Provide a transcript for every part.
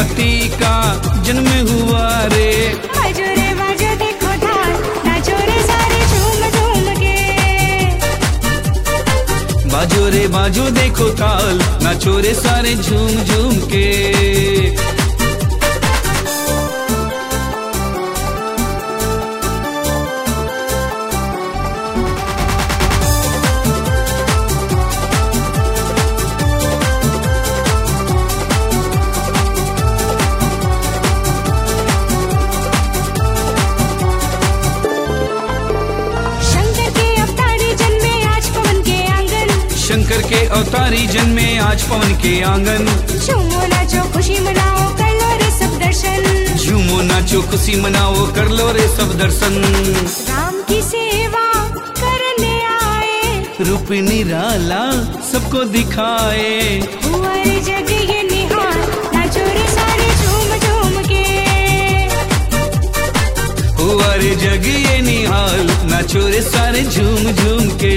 पति का जन्म हुआ रे। बाजो रे बाजो देखो थाल, नाचो रे सारे झूम झूम के। बाजो रे बाजो देखो ताल, नाचो रे सारे झूम झूम के। शंकर के अवतारी जन्मे आज पवन के आंगन। झूमो नाचो खुशी मनाओ कर लो रे सब दर्शन। झूमो नाचो खुशी मनाओ कर लो रे सब दर्शन। राम की सेवा करने आए, रूप निराला सबको दिखाए। हुआ रे जग ये निहाल, नाचो रे सारे झूम झूम के। हुआ रे जग ये निहाल, नाचो रे सारे झूम झूम के।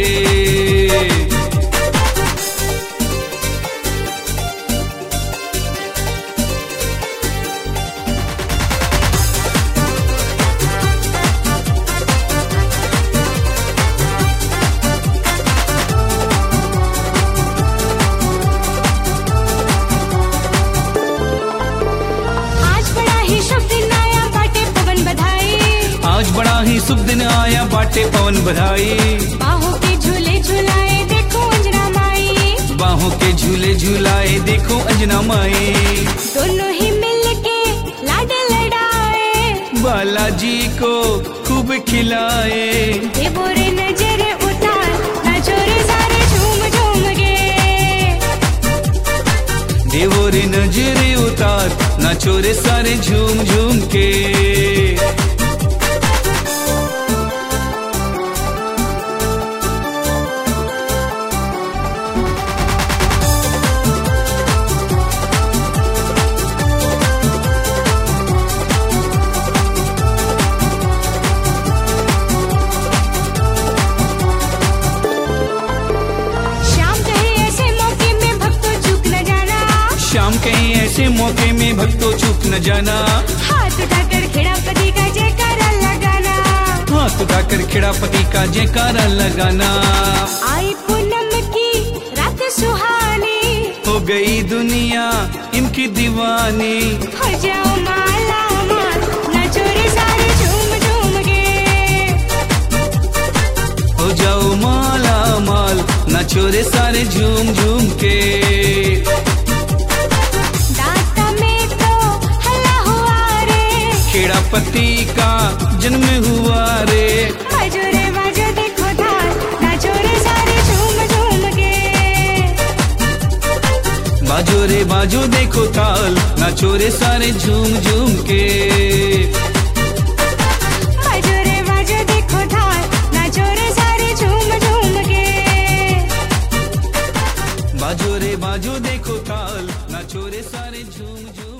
आज बड़ा ही शुभ दिन आया बाटे पवन बधाई। बाहों के झूले झुलाए देखो अंजना माई। बाहों के झूले झुलाए देखो अंजना माई। दोनों ही मिलके लाड लड़ाए, बालाजी को खूब खिलाए। देवो रे नजर उतार, नाचो रे सारे झूम झूम के। देवो रे नजर उतार, नाचो रे सारे झूम झूम के। शाम कहीं ऐसे मौके में भक्तों चूक न जाना। हाथ उठाकर खेड़ापति का जयकारा लगाना। हाथ उठाकर खेड़ापति का जयकारा लगाना। आई पूनम की रात सुहानी, हो गई दुनिया इनकी दीवानी। हो जाओ माला माल, नाचो रे सारे झूम झूम के। हो जाओ माला माल, नाचो रे सारे झूम झूम के। खेड़ापति का जन्म हुआ रे। बाजो रे बाजो देखो थाल, नाचो रे सारे झूम झूम के। बाजो रे बाजो देखो ताल, नाचो रे सारे झूम झूम के। बाजो रे बाजो देखो थाल, नाचो रे सारे झूम झूम के। बाजो रे बाजो देखो ताल, नाचो रे सारे झूम झूम